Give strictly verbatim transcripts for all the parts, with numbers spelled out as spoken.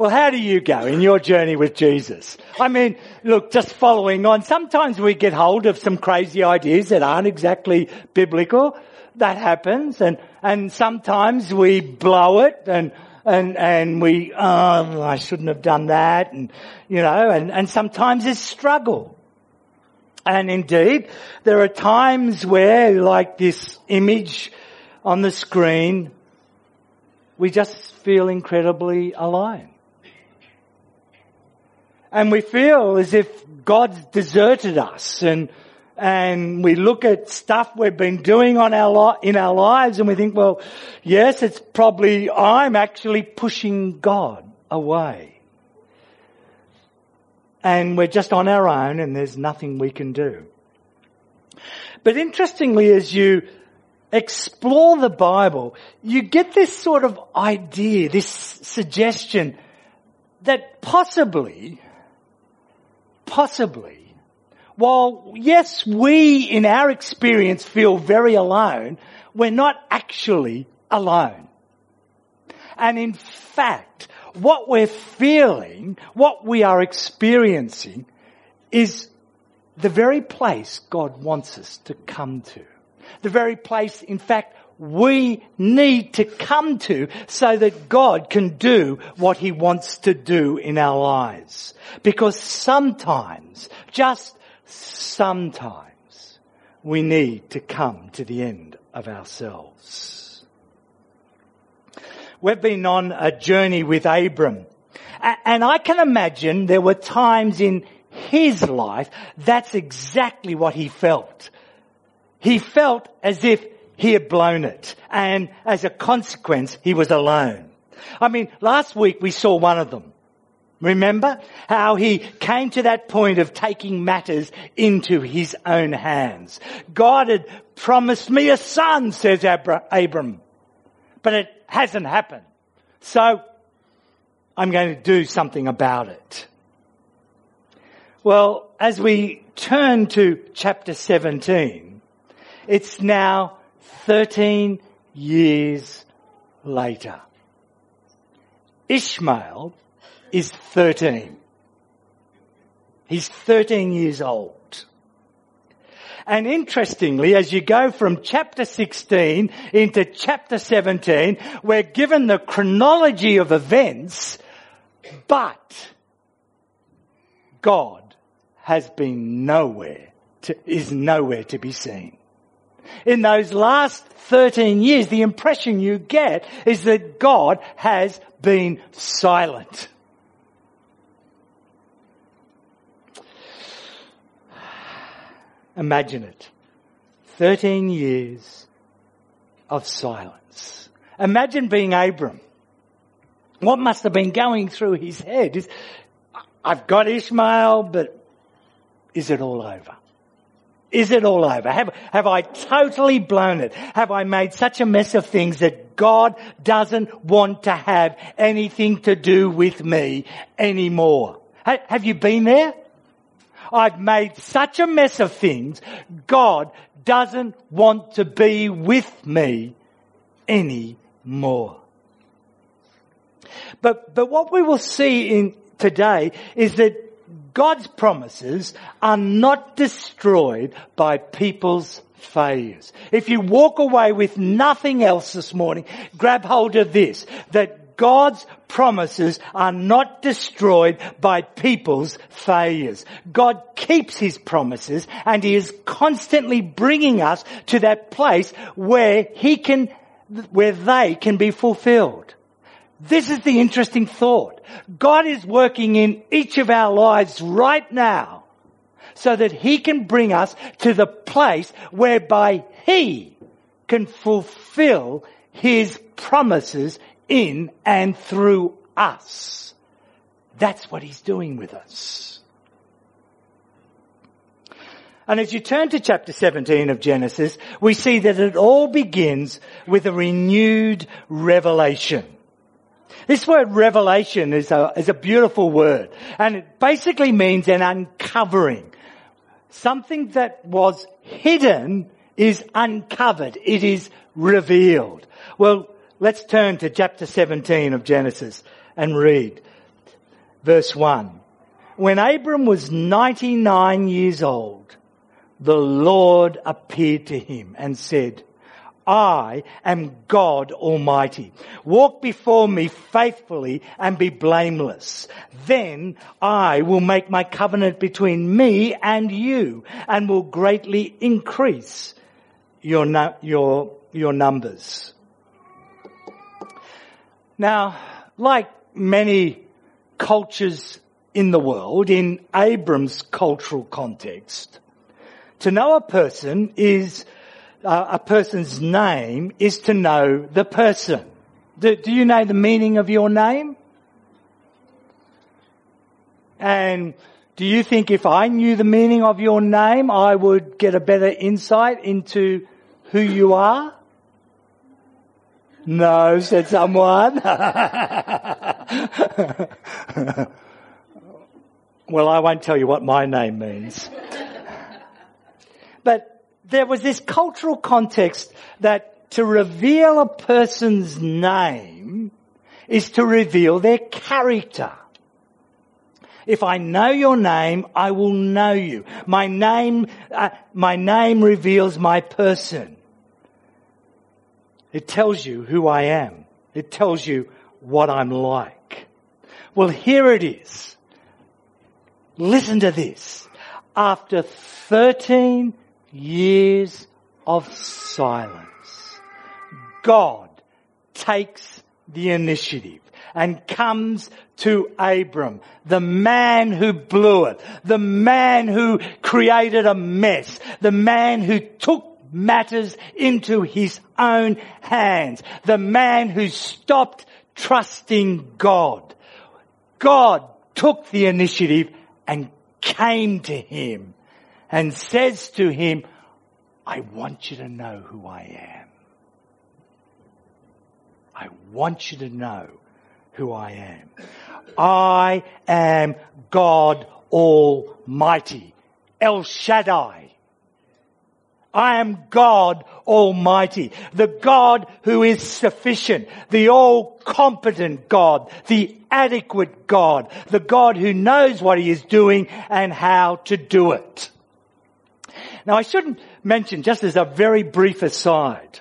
Well, how do you go in your journey with Jesus? I mean, look, just following on, sometimes we get hold of some crazy ideas that aren't exactly biblical. That happens. And, and sometimes we blow it and, and, and we, oh, I shouldn't have done that. And, you know, and, and sometimes it's struggle. And indeed, there are times where, like this image on the screen, we just feel incredibly alone. And we feel as if God's deserted us, and and we look at stuff we've been doing on our li- in our lives, and we think, well, yes, it's probably I'm actually pushing God away. And we're just on our own, and there's nothing we can do. But interestingly, as you explore the Bible, you get this sort of idea, this suggestion that possibly, possibly, while yes, we in our experience feel very alone, we're not actually alone. And in fact, what we're feeling, what we are experiencing is the very place God wants us to come to. The very place, in fact, we need to come to so that God can do what He wants to do in our lives. Because sometimes, just sometimes, we need to come to the end of ourselves. We've been on a journey with Abram, and I can imagine there were times in his life that's exactly what he felt. He felt as if he had blown it, and as a consequence, he was alone. I mean, last week we saw one of them. Remember how he came to that point of taking matters into his own hands. God had promised me a son, says Abram, but it hasn't happened. So I'm going to do something about it. Well, as we turn to chapter seventeen, it's now thirteen years later. Ishmael is thirteen. He's thirteen years old. And interestingly, as you go from chapter sixteen into chapter seventeen, we're given the chronology of events, but God has been nowhere to, is nowhere to be seen. In those last thirteen years, the impression you get is that God has been silent. Imagine it. thirteen years of silence. Imagine being Abram. What must have been going through his head is, I've got Ishmael, but is it all over? Is it all over? Have, have I totally blown it? Have I made such a mess of things that God doesn't want to have anything to do with me anymore? Ha, have you been there? I've made such a mess of things, God doesn't want to be with me anymore. But, but what we will see in today is that God's promises are not destroyed by people's failures. If you walk away with nothing else this morning, grab hold of this, that God's promises are not destroyed by people's failures. God keeps His promises, and He is constantly bringing us to that place where He can, where they can be fulfilled. This is the interesting thought. God is working in each of our lives right now so that He can bring us to the place whereby He can fulfill His promises in and through us. That's what He's doing with us. And as you turn to chapter seventeen of Genesis, we see that it all begins with a renewed revelation. This word revelation is a, is a beautiful word, and it basically means an uncovering. Something that was hidden is uncovered. It is revealed. Well, let's turn to chapter seventeen of Genesis and read Verse one. When Abram was ninety-nine years old, the Lord appeared to him and said, I am God Almighty. Walk before me faithfully and be blameless. Then I will make my covenant between me and you and will greatly increase your, your, your numbers. Now, like many cultures in the world, in Abram's cultural context, to know a person is Uh, a person's name is to know the person. Do, do you know the meaning of your name? And do you think if I knew the meaning of your name, I would get a better insight into who you are? No, said someone. Well, I won't tell you what my name means. But there was this cultural context that to reveal a person's name is to reveal their character. If I know your name, I will know you. My name, uh, my name reveals my person. It tells you who I am. It tells you what I'm like. Well, here it is. Listen to this. After thirteen years of silence, God takes the initiative and comes to Abram, the man who blew it, the man who created a mess, the man who took matters into his own hands, the man who stopped trusting God. God took the initiative and came to him and says to him, I want you to know who I am. I want you to know who I am. I am God Almighty, El Shaddai. I am God Almighty, the God who is sufficient, the all-competent God, the adequate God, the God who knows what he is doing and how to do it. Now, I shouldn't mention, just as a very brief aside,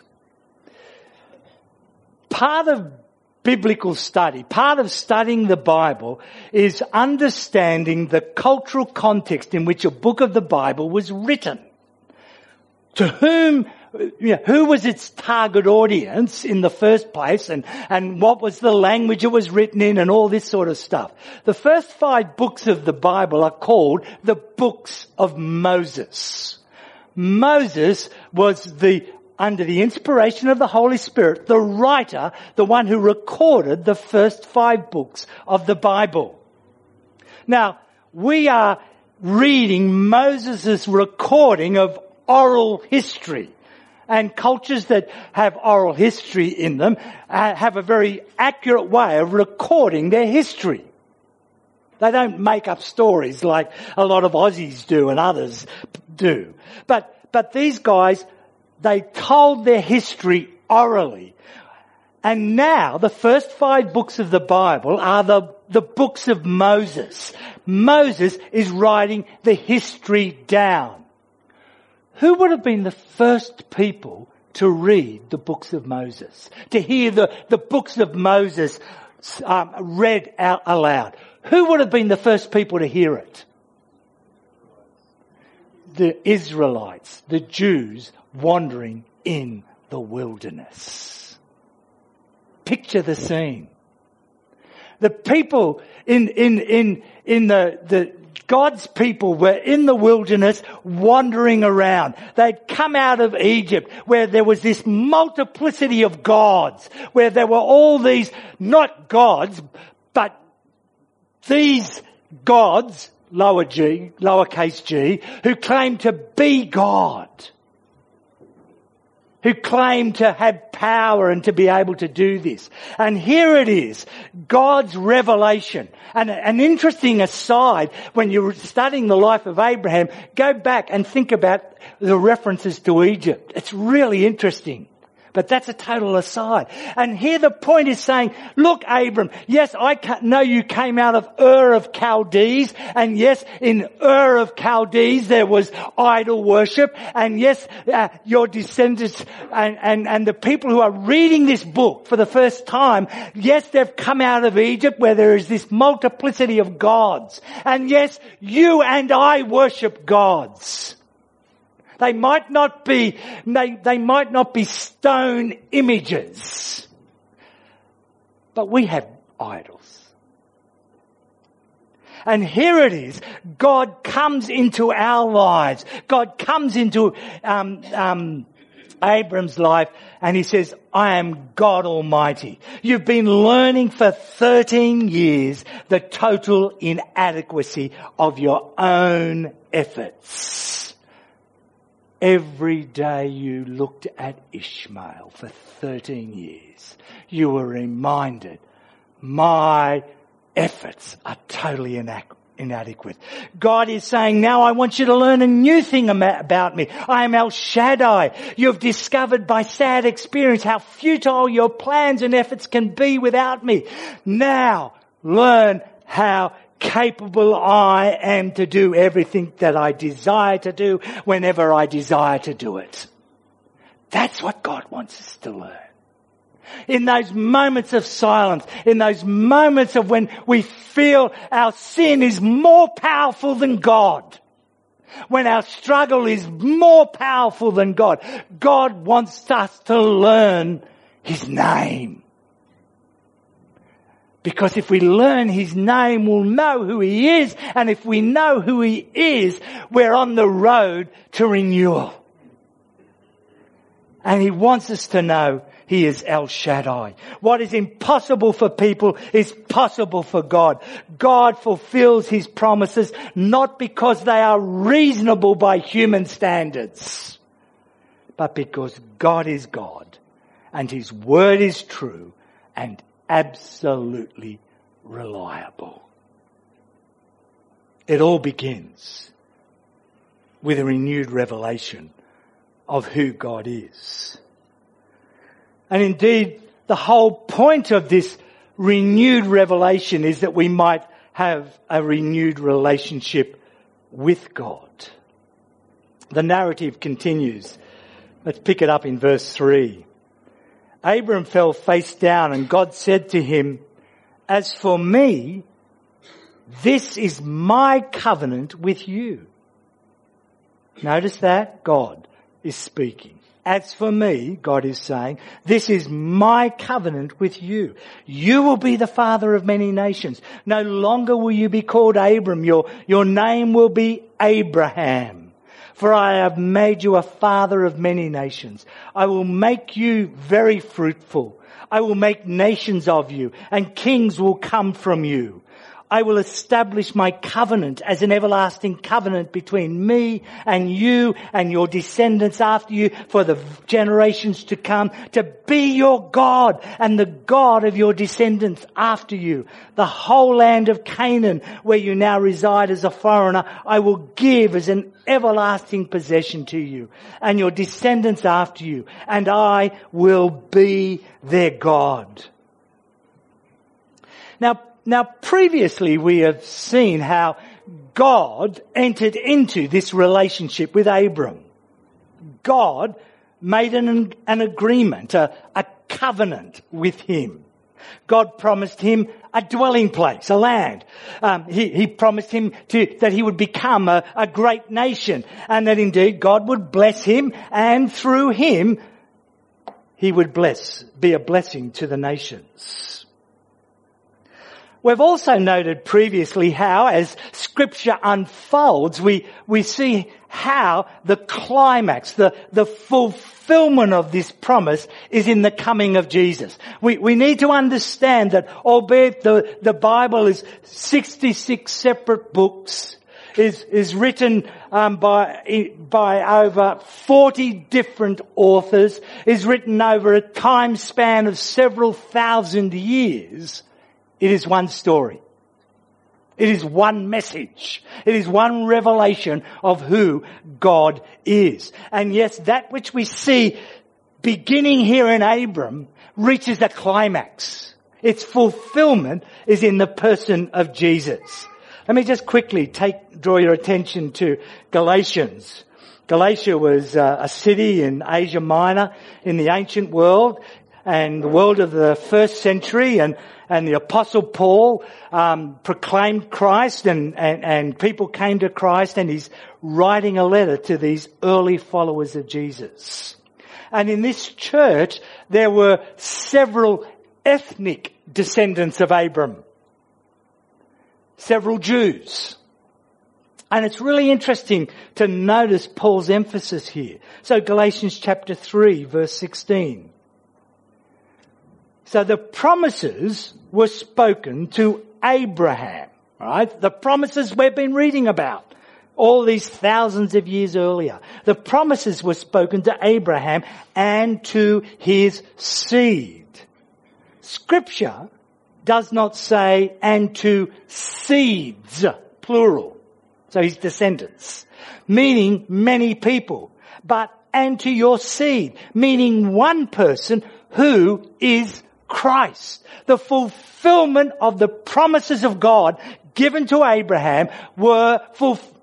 part of biblical study, part of studying the Bible is understanding the cultural context in which a book of the Bible was written. To whom, you know, who was its target audience in the first place, and, and what was the language it was written in, and all this sort of stuff. The first five books of the Bible are called the books of Moses. Moses was the, under the inspiration of the Holy Spirit, the writer, the one who recorded the first five books of the Bible. Now, we are reading Moses' recording of oral history. And cultures that have oral history in them uh, have a very accurate way of recording their history. They don't make up stories like a lot of Aussies do and others do. But, but these guys, they told their history orally. And now the first five books of the Bible are the, the books of Moses. Moses is writing the history down. Who would have been the first people to read the books of Moses? To hear the, the books of Moses um, read out aloud? Who would have been the first people to hear it? The Israelites, the Jews wandering in the wilderness. Picture the scene. The people in, in, in, in the, the, God's people were in the wilderness wandering around. They'd come out of Egypt where there was this multiplicity of gods, where there were all these, not gods, but these gods, lower g, lowercase g, who claimed to be God, who claimed to have power and to be able to do this. And here it is, God's revelation. And an interesting aside, when you're studying the life of Abraham, go back and think about the references to Egypt. It's really interesting. But that's a total aside. And here the point is saying, look, Abram, yes, I know you came out of Ur of Chaldees, and yes, in Ur of Chaldees there was idol worship, and yes, uh, your descendants and, and, and the people who are reading this book for the first time, yes, they've come out of Egypt where there is this multiplicity of gods. And yes, you and I worship gods. They might not be, they, they might not be stone images. But we have idols. And here it is. God comes into our lives. God comes into, um, um, Abram's life, and he says, I am God Almighty. You've been learning for thirteen years the total inadequacy of your own efforts. Every day you looked at Ishmael for thirteen years, you were reminded, my efforts are totally inadequate. God is saying, now I want you to learn a new thing about me. I am El Shaddai. You've discovered by sad experience how futile your plans and efforts can be without me. Now learn how capable I am to do everything that I desire to do whenever I desire to do it. That's what God wants us to learn. In those moments of silence, in those moments of when we feel our sin is more powerful than God, when our struggle is more powerful than God, God wants us to learn His name. Because if we learn His name, we'll know who He is. And if we know who He is, we're on the road to renewal. And He wants us to know He is El Shaddai. What is impossible for people is possible for God. God fulfills His promises not because they are reasonable by human standards, but because God is God and His word is true and absolutely reliable. It all begins with a renewed revelation of who God is. And indeed, the whole point of this renewed revelation is that we might have a renewed relationship with God. The narrative continues. Let's pick it up in verse three. Abram fell face down, and God said to him, as for me, this is my covenant with you. Notice that? God is speaking. As for me, God is saying, this is my covenant with you. You will be the father of many nations. No longer will you be called Abram. Your, your name will be Abraham. For I have made you a father of many nations. I will make you very fruitful. I will make nations of you, and kings will come from you. I will establish my covenant as an everlasting covenant between me and you and your descendants after you for the generations to come, to be your God and the God of your descendants after you. The whole land of Canaan, where you now reside as a foreigner, I will give as an everlasting possession to you and your descendants after you, and I will be their God. Now, Now, previously we have seen how God entered into this relationship with Abram. God made an, an agreement, a, a covenant with him. God promised him a dwelling place, a land. Um, he, he promised him to, that he would become a, a great nation, and that indeed God would bless him, and through him he would bless, be a blessing to the nations. We've also noted previously how, as Scripture unfolds, we, we see how the climax, the, the fulfillment of this promise is in the coming of Jesus. We, we need to understand that albeit the, the Bible is sixty-six separate books, is, is written um, by, by over forty different authors, is written over a time span of several thousand years, it is one story. It is one message. It is one revelation of who God is. And yes, that which we see beginning here in Abram reaches a climax. Its fulfillment is in the person of Jesus. Let me just quickly take, draw your attention to Galatians. Galatia was uh, a city in Asia Minor in the ancient world and the world of the first century, and, and the Apostle Paul um, proclaimed Christ, and, and, and people came to Christ, and he's writing a letter to these early followers of Jesus. And in this church, there were several ethnic descendants of Abram. Several Jews. And it's really interesting to notice Paul's emphasis here. So Galatians chapter three, verse sixteen. So the promises were spoken to Abraham, right? The promises we've been reading about all these thousands of years earlier. The promises were spoken to Abraham and to his seed. Scripture does not say and to seeds, plural. So his descendants, meaning many people, but and to your seed, meaning one person who is Christ. The fulfillment of the promises of God given to Abraham were, fulf-